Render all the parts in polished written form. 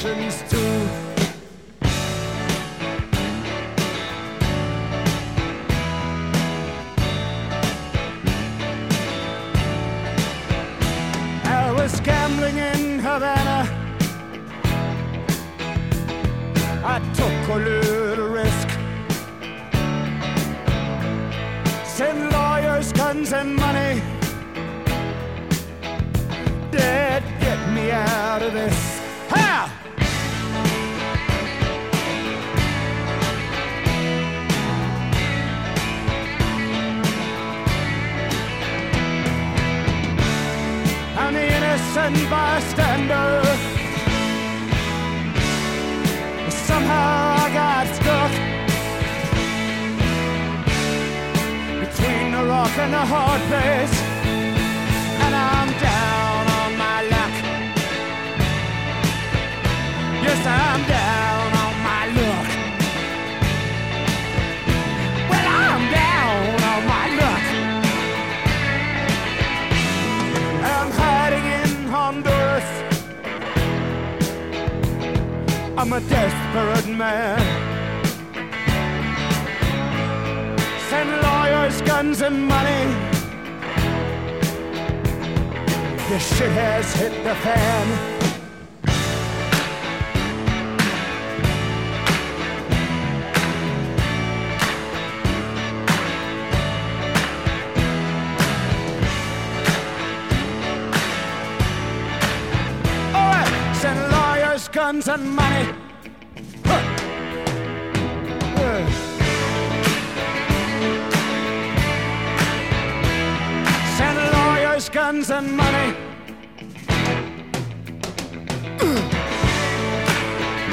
reasons too. I was gambling in Havana. I took a little risk. Send lawyers, guns, and money. Dad, get me out of this. Ha! I'm the innocent bystander. Somehow I got stuck between the rock and the hard place, and I'm down on my luck. Yes, I'm down on my luck. Well, I'm down on my luck. I'm hiding in Honduras. I'm a desperate man. Send lawyers, guns, and money. This shit has hit the fan. All right, send lawyers, guns, and money. Send lawyers, guns, and money.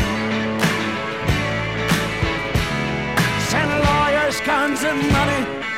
Send lawyers, guns, and money.